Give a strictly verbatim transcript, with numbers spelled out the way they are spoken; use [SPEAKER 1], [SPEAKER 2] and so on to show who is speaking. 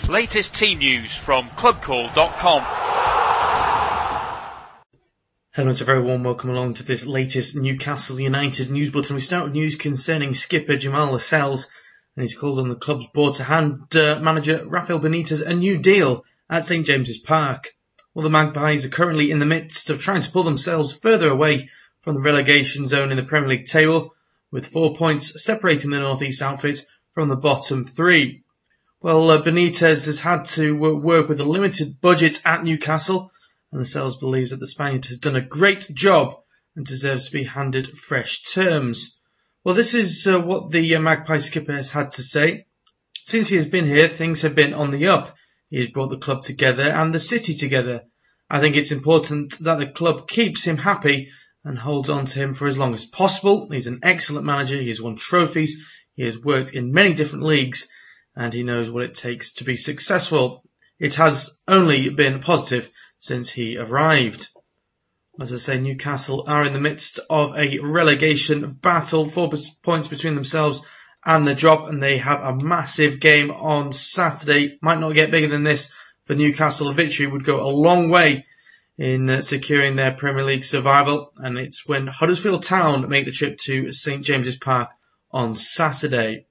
[SPEAKER 1] Latest team news from club call dot com.
[SPEAKER 2] Hello to everyone, welcome along to this latest Newcastle United news bulletin. We start with news concerning skipper Jamal Lascelles, and he's called on the club's board to hand uh, manager Rafael Benitez a new deal at St James's Park. Well, the Magpies are currently in the midst of trying to pull themselves further away from the relegation zone in the Premier League table, with four points separating the North East outfit from the bottom three. Well, uh, Benitez has had to uh, work with a limited budget at Newcastle, and Lascelles believes that the Spaniard has done a great job and deserves to be handed fresh terms. Well, this is uh, what the uh, Magpie skipper has had to say. Since he has been here, things have been on the up. He has brought the club together and the city together. I think it's important that the club keeps him happy and holds on to him for as long as possible. He's an excellent manager. He has won trophies. He has worked in many different leagues, and he knows what it takes to be successful. It has only been positive since he arrived. As I say, Newcastle are in the midst of a relegation battle, four points between themselves and the drop, and they have a massive game on Saturday. Might not get bigger than this for Newcastle. A victory would go a long way in uh, securing their Premier League survival, and it's when Huddersfield Town make the trip to St James's Park on Saturday.